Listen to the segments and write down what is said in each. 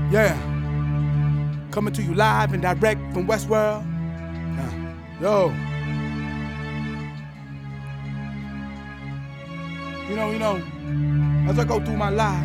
Yeah. Coming to you live and direct from Westworld. Yo. You know, as I go through my life,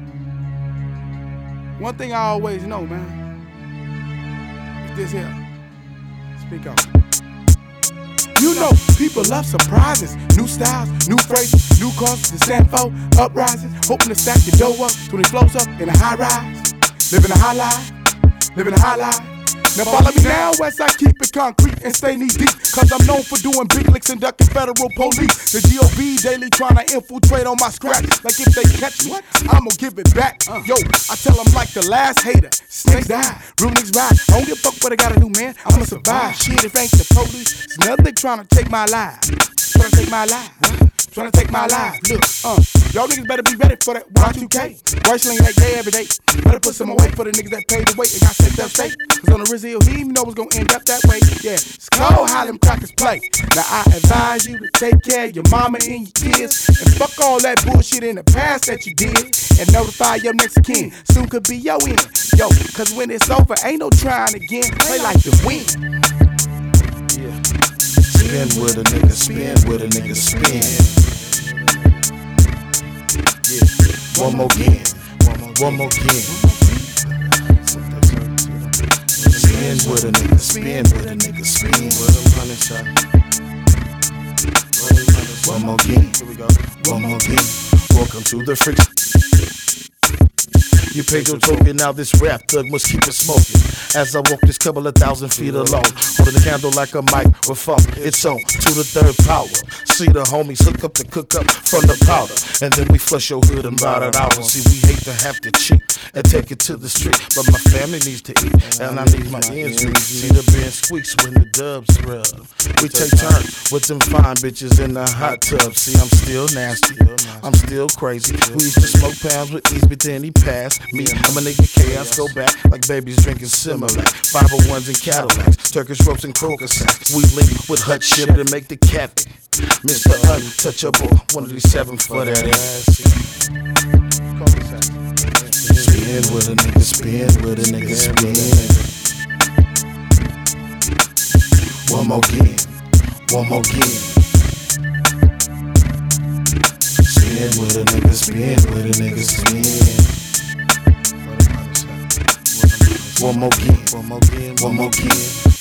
one thing I always know, man, is this here. Speak up. You know, people love surprises, new styles, new phrases, new cars to stand for, uprisings, hoping to stack your dough up till it flows up in a high rise. Living a high life, living a high life. Now follow me now as I keep it concrete and stay knee deep, cause I'm known for doing big licks and ducking federal police. The GOB daily trying to infiltrate on my scratch. Like if they catch me, I'ma give it back. Yo, I tell them like the last hater. Snakes die, real niggas ride. I don't give a fuck what I gotta do, man. I'ma survive. Shit, if ain't the police, it's another nigga trying to take my life. Trying to take my life. Trying to take my life. Look, y'all niggas better be ready for that Y2K. White sling that day every day. Better put some away for the niggas that paid the weight and got sent up state. Cause on the Rizzo, he even know it's gonna end up that way. Yeah, it's cold how them crackers play. Now I advise you to take care of your mama and your kids, and fuck all that bullshit in the past that you did, and notify your next of kin. Soon could be your end. Yo, cause when it's over, ain't no trying again. Play like the win. Yeah. Spin with a nigga, spin with a nigga, spin. Yeah. One more again, one more again. Spin with a nigga, spin with a nigga, spin with a hundred shot. One more again, one more again. Welcome to the freak. You paid your token, now this rap thug must keep it smoking. As I walk this couple of 1,000 feet alone, holding the candle like a microphone. It's on to the third power. See the homies hook up to cook up from the powder, and then we flush your hood and bout it out. See, we hate to have to cheat and take it to the street, but my family needs to eat, and I need my ends meet. See the band squeaks when the dubs rub. We take turns with them fine bitches in the hot tub. See, I'm still nasty, I'm still crazy. We used to smoke pounds with ease, but then he passed me. I'm a nigga chaos, go back like babies drinking Similac. 501s and Cadillacs, Turkish ropes and croaker sacks. We link with hut ship to make the cat. Mr. Untouchable, one of these 7 for that ass. Spin with a nigga, spin with a nigga, spin. One more again, one more again. Spin with a nigga, spin with a nigga, spin. One more again, one more again, one more again.